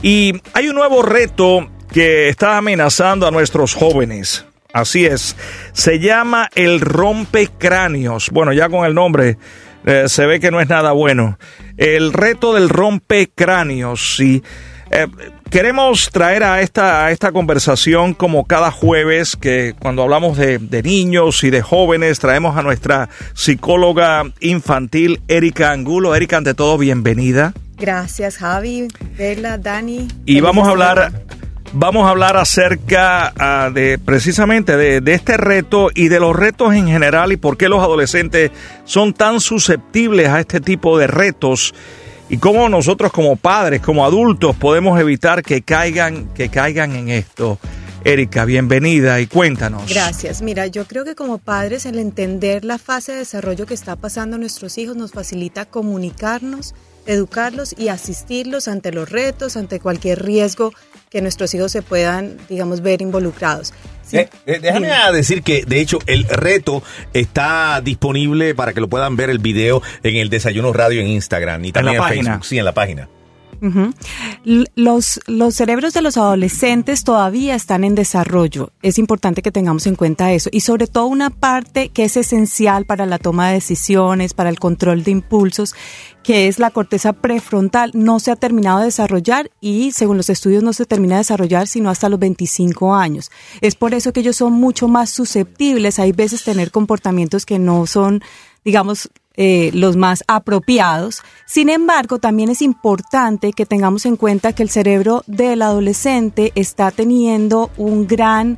Y hay un nuevo reto que está amenazando a nuestros jóvenes. Así es, se llama el rompecráneos. Bueno, ya con el nombre se ve que no es nada bueno. El reto del rompecráneos. Sí. Queremos traer a esta conversación, como cada jueves, que cuando hablamos de niños y de jóvenes, traemos a nuestra psicóloga infantil, Erika Angulo. Erika, ante todo, bienvenida. Gracias, Javi, Bella, Dani. Y vamos a hablar acerca de precisamente de este reto y de los retos en general y por qué los adolescentes son tan susceptibles a este tipo de retos y cómo nosotros como padres, como adultos, podemos evitar que caigan en esto. Erika, bienvenida y cuéntanos. Gracias. Mira, yo creo que como padres el entender la fase de desarrollo que está pasando a nuestros hijos nos facilita comunicarnos, educarlos y asistirlos ante los retos, ante cualquier riesgo que nuestros hijos se puedan, digamos, ver involucrados. Sí. Déjame decir que, de hecho, el reto está disponible para que lo puedan ver el video en el Desayuno Radio en Instagram y también en Facebook. Sí, en la página. Uh-huh. Los cerebros de los adolescentes todavía están en desarrollo. Es importante que tengamos en cuenta eso. Y sobre todo una parte que es esencial para la toma de decisiones, para el control de impulsos, que es la corteza prefrontal, no se ha terminado de desarrollar y según los estudios no se termina de desarrollar sino hasta los 25 años. Es por eso que ellos son mucho más susceptibles. Hay veces tener comportamientos que no son, digamos, los más apropiados. Sin embargo, también es importante que tengamos en cuenta que el cerebro del adolescente está teniendo un gran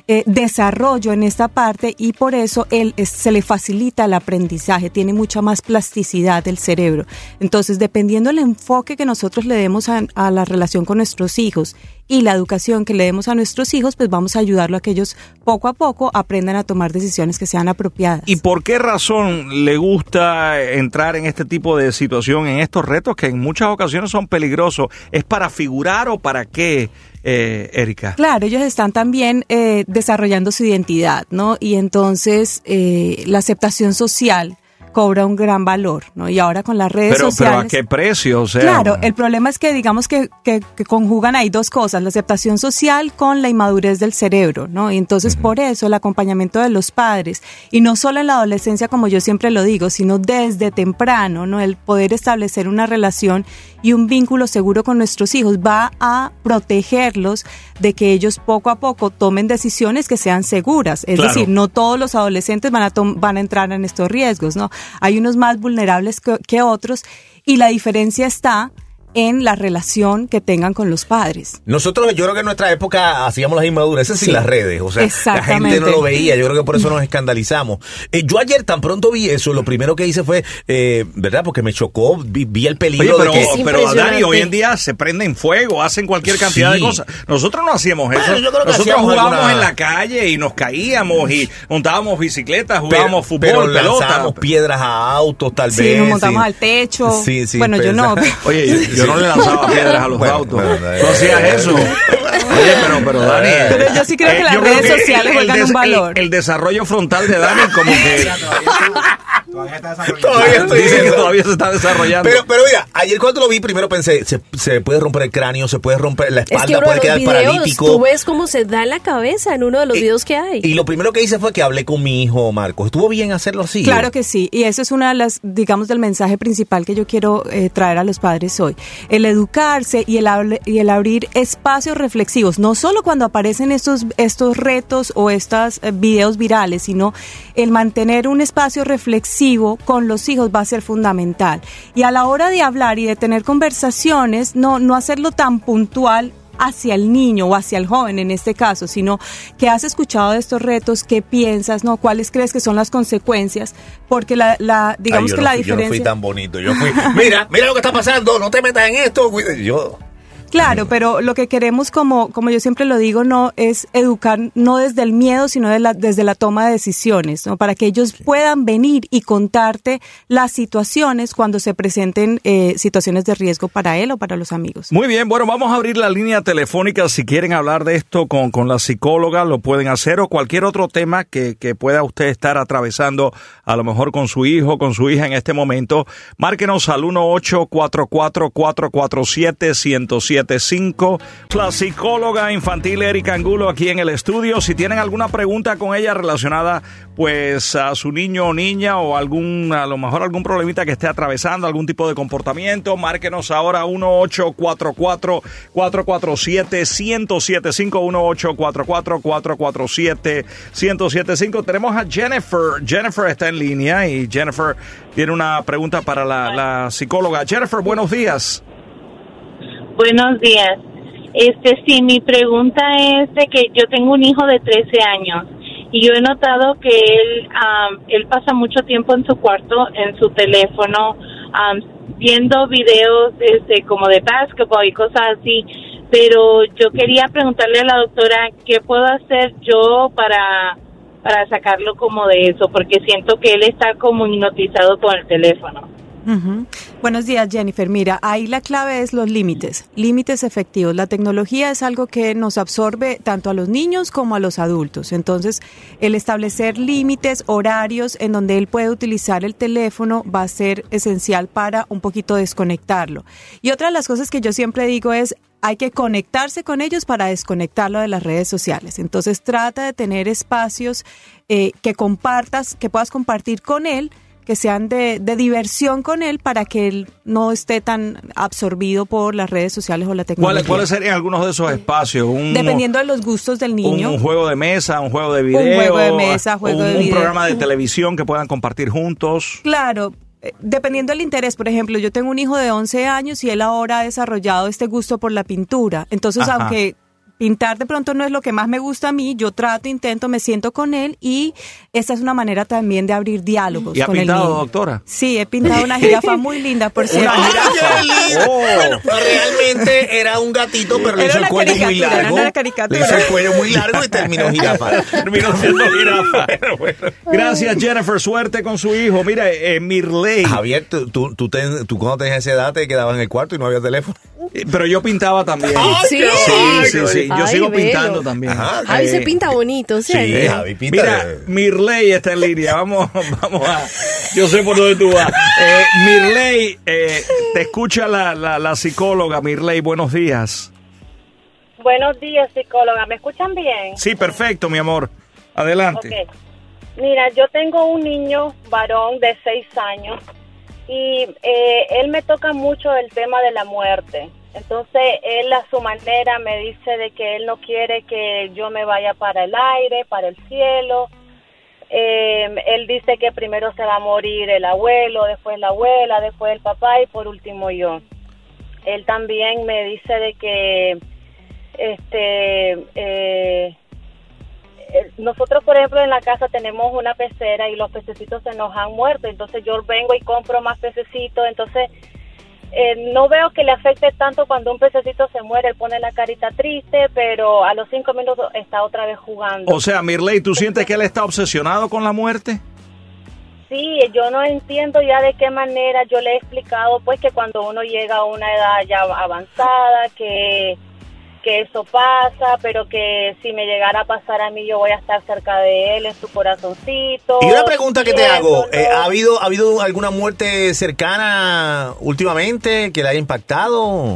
desarrollo en esta parte y por eso se le facilita el aprendizaje, tiene mucha más plasticidad del cerebro. Entonces, dependiendo del enfoque que nosotros le demos a la relación con nuestros hijos y la educación que le demos a nuestros hijos, pues vamos a ayudarlo a que ellos poco a poco aprendan a tomar decisiones que sean apropiadas. ¿Y por qué razón le gusta entrar en este tipo de situación, en estos retos que en muchas ocasiones son peligrosos? ¿Es para figurar o para qué, Erika? Claro, ellos están también desarrollando su identidad, ¿no? Y entonces la aceptación social cobra un gran valor, ¿no? Y ahora con las redes sociales... Pero ¿a qué precio? O sea, claro, el problema es que digamos que conjugan ahí dos cosas, la aceptación social con la inmadurez del cerebro, ¿no? Y entonces por eso el acompañamiento de los padres, y no solo en la adolescencia como yo siempre lo digo, sino desde temprano, ¿no? El poder establecer una relación y un vínculo seguro con nuestros hijos va a protegerlos de que ellos poco a poco tomen decisiones que sean seguras. Es decir, no todos los adolescentes van a entrar en estos riesgos, ¿no? Hay unos más vulnerables que otros y la diferencia está en la relación que tengan con los padres. Nosotros, yo creo que en nuestra época hacíamos las inmadureces sin las redes, o sea, la gente no lo veía, yo creo que por eso nos escandalizamos. Yo ayer tan pronto vi eso, lo primero que hice fue, ¿verdad? Porque me chocó, vi el peligro. Oye, pero Dani, hoy en día se prenden fuego, hacen cualquier cantidad de cosas. Nosotros no hacíamos eso. Nosotros jugábamos en la calle y nos caíamos y montábamos bicicletas, jugábamos fútbol, pelota. Lanzábamos piedras a autos, tal vez. Sí, nos montamos al techo. Bueno, yo no. Oye, yo no le lanzaba piedras a los autos. ¿Tú hacías eso? Oye, pero Dani... Pero yo sí creo que las redes sociales juegan un valor. El desarrollo frontal de Dani como que... Todavía está desarrollando. Dicen que todavía se está desarrollando. Pero mira, ayer cuando lo vi, primero pensé, se puede romper el cráneo, se puede romper la espalda, puede quedar paralítico. Tú ves cómo se da la cabeza en uno de los videos que hay. Y lo primero que hice fue que hablé con mi hijo, Marcos. ¿Estuvo bien hacerlo así? Claro que sí. Y eso es una de las, digamos, del mensaje principal que yo quiero traer a los padres hoy. El educarse y el abrir espacios reflexivos, no solo cuando aparecen estos retos o estos videos virales, sino el mantener un espacio reflexivo con los hijos va a ser fundamental. Y a la hora de hablar y de tener conversaciones, no hacerlo tan puntual hacia el niño o hacia el joven en este caso, sino que has escuchado de estos retos, qué piensas, ¿no? ¿Cuáles crees que son las consecuencias? Porque digamos que la diferencia... Yo no fui tan bonito, yo fui, mira lo que está pasando, no te metas en esto, Claro, pero lo que queremos, como yo siempre lo digo, no es educar no desde el miedo, sino desde la toma de decisiones, ¿no? Para que ellos puedan venir y contarte las situaciones cuando se presenten situaciones de riesgo para él o para los amigos. Muy bien, bueno, vamos a abrir la línea telefónica. Si quieren hablar de esto con la psicóloga, lo pueden hacer, o cualquier otro tema que pueda usted estar atravesando, a lo mejor con su hijo, con su hija en este momento. Márquenos al 1-844-447-1077. 175. La psicóloga infantil Erika Angulo aquí en el estudio. Si tienen alguna pregunta con ella relacionada pues a su niño o niña o a lo mejor algún problemita que esté atravesando, algún tipo de comportamiento, márquenos ahora 1-844-447-1075, 1-844-447-1075. Tenemos a Jennifer. Jennifer está en línea y Jennifer tiene una pregunta para la psicóloga. Jennifer, buenos días. Buenos días. Sí, mi pregunta es de que yo tengo un hijo de 13 años y yo he notado que él pasa mucho tiempo en su cuarto, en su teléfono, viendo videos como de básquetbol y cosas así, pero yo quería preguntarle a la doctora qué puedo hacer yo para sacarlo como de eso, porque siento que él está como hipnotizado con el teléfono. Uh-huh. Buenos días, Jennifer. Mira, ahí la clave es los límites efectivos. La tecnología es algo que nos absorbe tanto a los niños como a los adultos. Entonces, el establecer límites, horarios en donde él puede utilizar el teléfono va a ser esencial para un poquito desconectarlo. Y otra de las cosas que yo siempre digo es, hay que conectarse con ellos para desconectarlo de las redes sociales. Entonces, trata de tener espacios que puedas compartir con él, que sean de diversión con él para que él no esté tan absorbido por las redes sociales o la tecnología. ¿Cuáles serían algunos de esos espacios? Dependiendo de los gustos del niño. Un juego de mesa, un juego de video. Un juego de mesa, un programa de televisión que puedan compartir juntos. Claro. Dependiendo del interés, por ejemplo, yo tengo un hijo de 11 años y él ahora ha desarrollado este gusto por la pintura. Entonces, Ajá. Aunque pintar de pronto no es lo que más me gusta a mí, yo intento, me siento con él y esta es una manera también de abrir diálogos con el niño. ¿Y ha pintado, doctora? Sí, he pintado una jirafa muy linda, por cierto. ¡Una jirafa! Bueno, realmente era un gatito, pero le hizo el cuello muy largo. Era una caricatura. Le hizo el cuello muy largo y terminó jirafa. Terminó siendo jirafa. Bueno. Gracias, Jennifer. Suerte con su hijo. Mira, Mirley. Javier, tú cuando tenías esa edad te quedabas en el cuarto y no había teléfono. Pero yo pintaba también. Sí. Sí. Yo sigo pintando también. Ajá, Javi se pinta bonito, ¿sí? Sí, Javi pinta. Mira, Mirley está en línea. Vamos a... Yo sé por dónde tú vas. Mirley, te escucha la psicóloga. Mirley, buenos días. Buenos días, psicóloga. ¿Me escuchan bien? Sí, perfecto, mi amor. Adelante. Okay. Mira, yo tengo un niño varón de 6 años y él me toca mucho el tema de la muerte. Entonces, él a su manera me dice de que él no quiere que yo me vaya para el aire, para el cielo. Él dice que primero se va a morir el abuelo, después la abuela, después el papá y por último yo. Él también me dice de que nosotros, por ejemplo, en la casa tenemos una pecera y los pececitos se nos han muerto, entonces yo vengo y compro más pececitos, entonces no veo que le afecte tanto cuando un pececito se muere, él pone la carita triste, pero a los 5 minutos está otra vez jugando. O sea, Mirley, ¿tú sientes que él está obsesionado con la muerte? Sí, yo no entiendo ya de qué manera. Yo le he explicado pues que cuando uno llega a una edad ya avanzada, que eso pasa, pero que si me llegara a pasar a mí, yo voy a estar cerca de él, en su corazoncito. Y una pregunta que te hago, ¿no? ¿ha habido alguna muerte cercana últimamente que le haya impactado?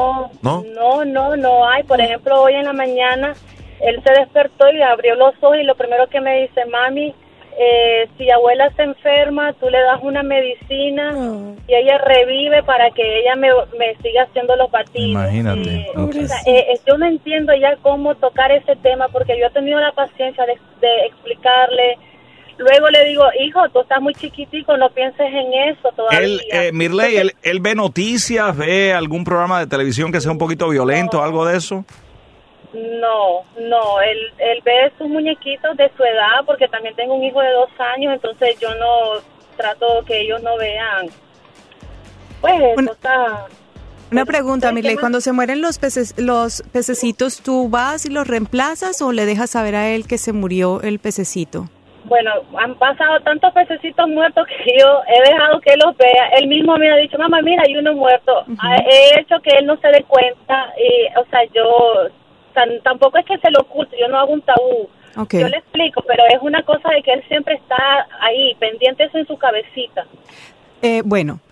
No hay. Por ejemplo, hoy en la mañana, él se despertó y abrió los ojos y lo primero que me dice, mami, si abuela se enferma, tú le das una medicina y ella revive para que ella me siga haciendo los batidos. Imagínate. O sea, yo no entiendo ya cómo tocar ese tema porque yo he tenido la paciencia de explicarle. Luego le digo, hijo, tú estás muy chiquitico, no pienses en eso todavía. Mirley, ¿él ve noticias, ve algún programa de televisión que sea un poquito violento, algo de eso? No, él ve sus muñequitos de su edad, porque también tengo un hijo de 2 años, entonces yo no trato que ellos no vean. Pues eso está... Una pregunta, Mirley, cuando se mueren los pececitos, ¿tú vas y los reemplazas o le dejas saber a él que se murió el pececito? Bueno, han pasado tantos pececitos muertos que yo he dejado que él los vea. Él mismo me ha dicho, mamá, mira, hay uno muerto. Uh-huh. He hecho que él no se dé cuenta y, o sea, tampoco es que se lo oculte, yo no hago un tabú. Okay. Yo le explico, pero es una cosa de que él siempre está ahí, pendiente eso en su cabecita. Bueno,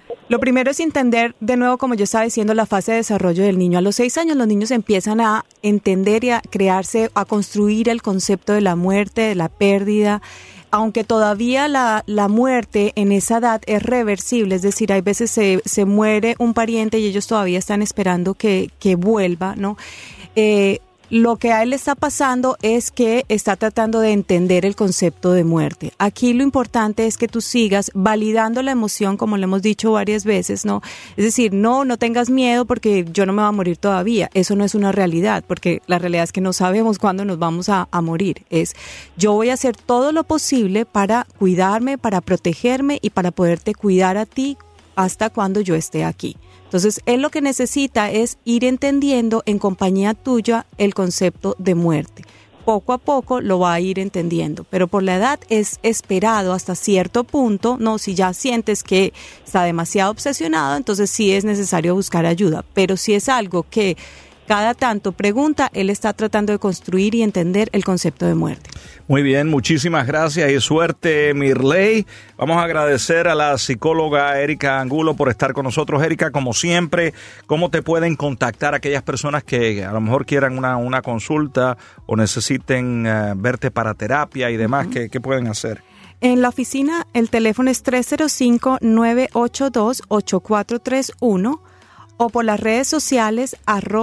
Lo primero es entender, de nuevo, como yo estaba diciendo, la fase de desarrollo del niño. A los 6 años los niños empiezan a entender y a crearse, a construir el concepto de la muerte, de la pérdida, aunque todavía la muerte en esa edad es reversible, es decir, hay veces se muere un pariente y ellos todavía están esperando que vuelva, ¿no? Lo que a él le está pasando es que está tratando de entender el concepto de muerte. Aquí lo importante es que tú sigas validando la emoción, como le hemos dicho varias veces, ¿no? Es decir, no tengas miedo porque yo no me voy a morir todavía. Eso no es una realidad, porque la realidad es que no sabemos cuándo nos vamos a morir. Yo voy a hacer todo lo posible para cuidarme, para protegerme y para poderte cuidar a ti hasta cuando yo esté aquí. Entonces, él lo que necesita es ir entendiendo en compañía tuya el concepto de muerte. Poco a poco lo va a ir entendiendo, pero por la edad es esperado hasta cierto punto, ¿no? Si ya sientes que está demasiado obsesionado, entonces sí es necesario buscar ayuda. Pero si es algo que cada tanto pregunta, él está tratando de construir y entender el concepto de muerte. Muy bien, muchísimas gracias y suerte, Mirley. Vamos a agradecer a la psicóloga Erika Angulo por estar con nosotros. Erika, como siempre, ¿cómo te pueden contactar aquellas personas que a lo mejor quieran una consulta o necesiten verte para terapia y demás? ¿Qué pueden hacer? En la oficina el teléfono es 305-982-8431 o por las redes sociales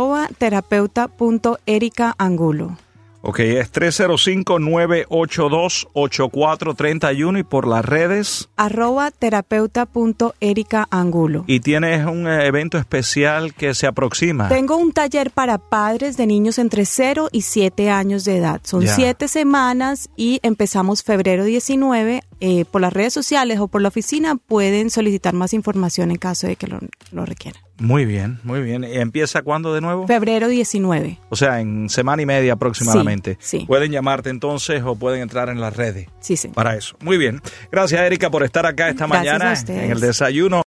@terapeuta.ericaangulo. Ok, es 305-982-8431 y por las redes @terapeuta.ericaangulo. Y tienes un evento especial que se aproxima. Tengo un taller para padres de niños entre 0 y 7 años de edad. Son 7 semanas y empezamos febrero 19. Por las redes sociales o por la oficina pueden solicitar más información en caso de que lo requieran. Muy bien, muy bien. ¿Y empieza cuándo de nuevo? Febrero 19. O sea, en semana y media aproximadamente. Sí. Pueden llamarte entonces o pueden entrar en las redes. Sí. Para eso. Muy bien. Gracias, Erika, por estar acá esta mañana en el desayuno.